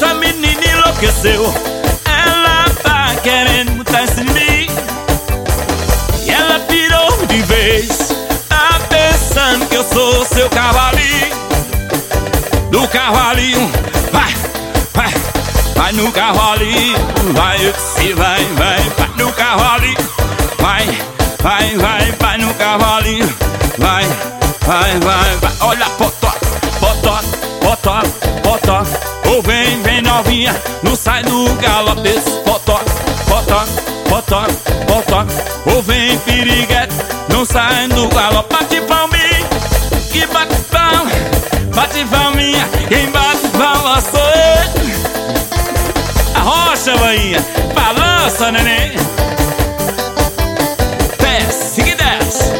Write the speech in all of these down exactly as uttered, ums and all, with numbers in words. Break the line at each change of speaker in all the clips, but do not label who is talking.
Essa menina enlouqueceu, ela tá querendo tá em mim. E ela pirou de vez, tá pensando que eu sou seu cavalinho. Do cavalinho, vai, vai, vai no cavalinho. Vai, eu disse, vai, vai, vai no cavalinho. Vai, vai, vai, vai no cavalinho. Vai, vai, vai, vai. Olha, potó, potó, potó, potó. Ou vem, vem novinha, não sai do galope desse potó, potó, potó, potó. Ou vem piriguete, não sai do galope. Bate palminha, que bate palma, bate palminha, quem bate palma sou eu. Arrocha, bainha, balança, neném. Desce que desce.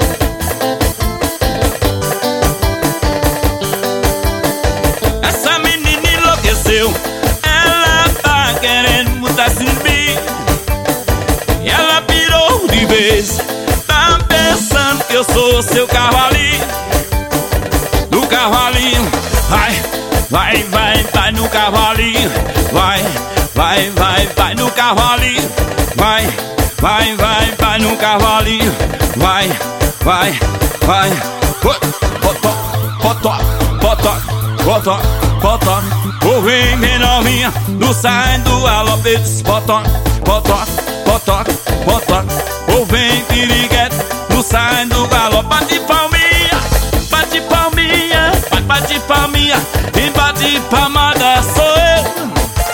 Essa menina enlouqueceu, ela tá querendo mudar de mim. E ela pirou de vez, tá pensando que eu sou seu cavalinho. Do cavalinho, vai, vai, vai, vai no cavalinho. Vai, vai, vai, vai no cavalinho. Vai, vai, vai, vai no cavalinho. Vai, vai, vai. Potó, potó, potó, potó, potó. Ou vem, vem novinha, não sai do galope desse potó, potó, potó, potó. Ou vem piriguete, não sai do galope. Bate palminha, bate palminha, bate palminha. Quem bate palmada sou eu.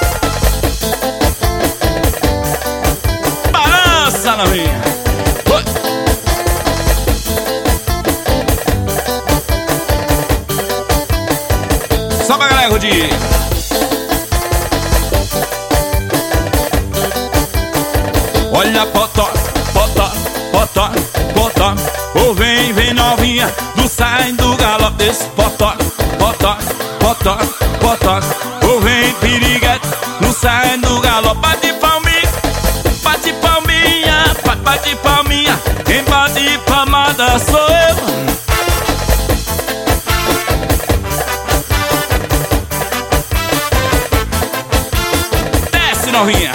Balança na minha. Só pra galera de olha, potó, potó, potó, potó. Ou vem, vem novinha, não sai do galope desse potó, potó, potó, potó. Ou vem piriguete, não sai do galope. Bate palminha, bate palminha, bate palminha. Quem bate palmada sou eu. Desce, novinha.